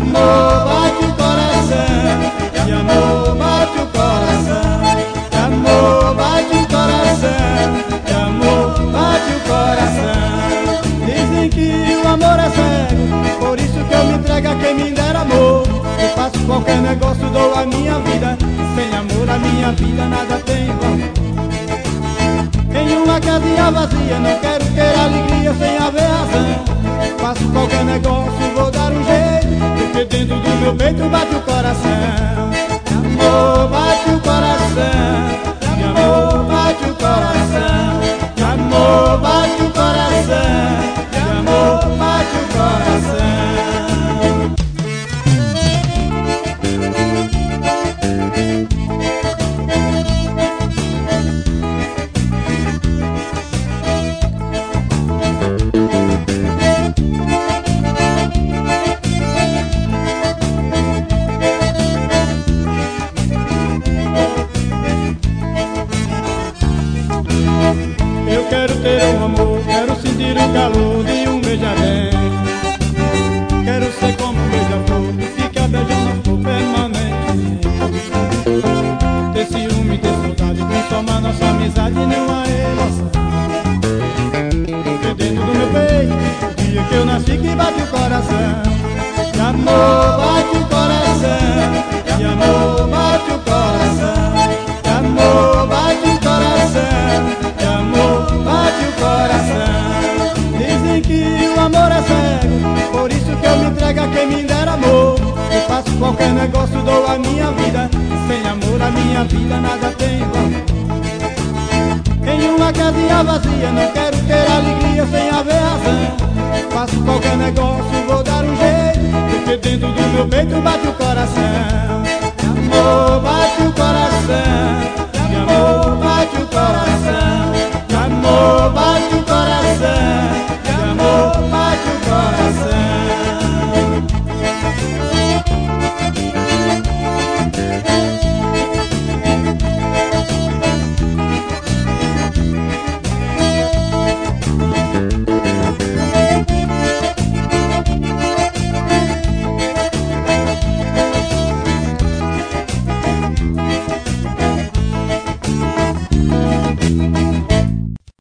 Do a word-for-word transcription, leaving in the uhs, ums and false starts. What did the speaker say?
amor bate o coração, de amor bate o coração, de amor bate o coração, de amor bate o coração. Dizem que o amor é cego, por isso que eu me entrego a quem me der amor. Eu faço qualquer negócio, dou a minha vida, sem amor a minha vida nada tem valor. Em uma casinha vazia não quero ter alegria sem haver razão. Faço qualquer negócio, vou dar um jeito, porque dentro do meu peito bate o coração. De amor bate o coração, de amor bate o coração, de amor bate o coração, de amor bate o coração. Eu quero ter um amor, quero sentir o calor de um beija-bem. Quero ser como um beija-flor, que fica beijando a flor permanentemente. Ter ciúme, ter saudade, transformar nossa amizade numa relação. Porque dentro do meu peito, o dia que eu nasci que bate o coração. De amor bate o coração, de amor bate o coração, de amor bate o coração, de amor bate o coração. Dizem que o amor é cego, por isso que eu me entrego a quem me der amor. Eu faço qualquer negócio, dou a minha vida, sem amor a minha vida nada tem valor. Em uma casinha vazia não quero ter alegria sem haver razão. Faço qualquer negócio, vou dar um jeito, porque dentro do meu peito bate o coração.